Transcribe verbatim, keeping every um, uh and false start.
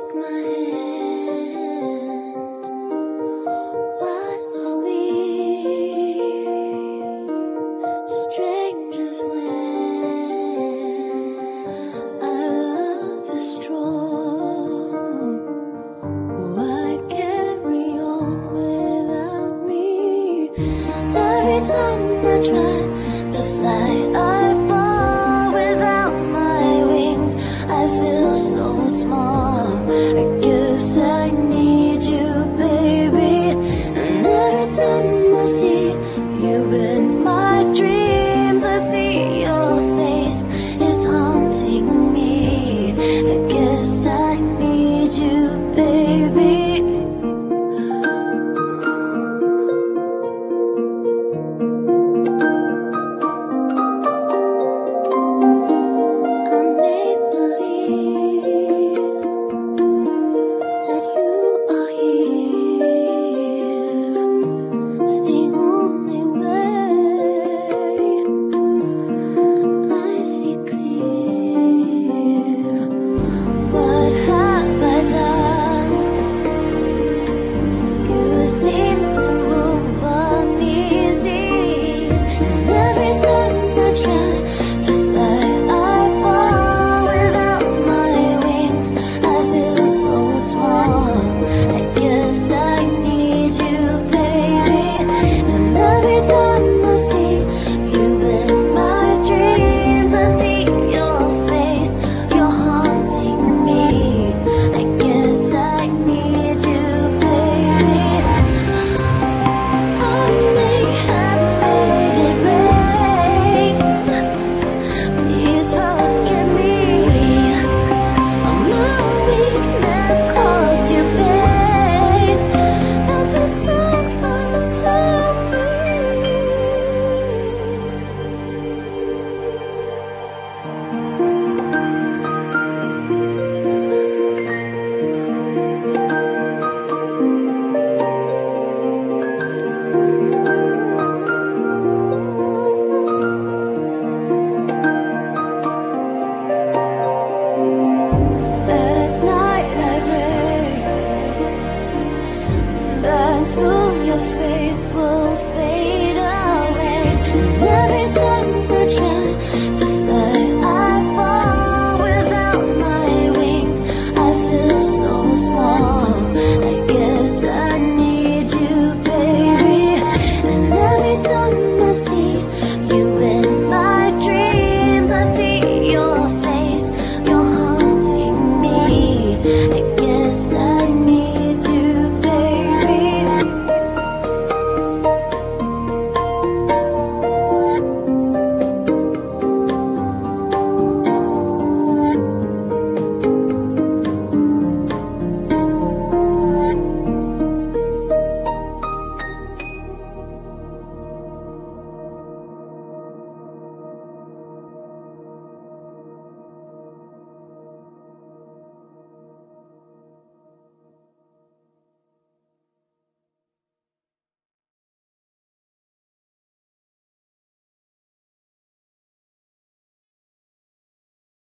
my hand. Why are we strangers when our love is strong? Why carry on without me? Every time I try to fly, I fall without my wings. I feel so small. I guess I need you, baby. And every time I see you in my dreams, I see your face. It's haunting me. I guess I need you, baby. And soon your face will fade away. And every time I try